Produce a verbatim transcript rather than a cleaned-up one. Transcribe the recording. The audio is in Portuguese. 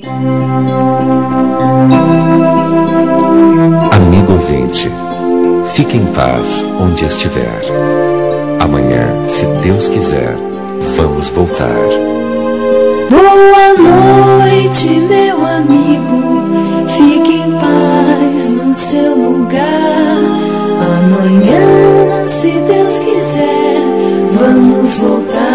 Amigo ouvinte, fique em paz onde estiver. Amanhã, se Deus quiser, vamos voltar. Boa noite, meu amigo, fique em paz no seu lugar. Amanhã, se Deus quiser, vamos voltar.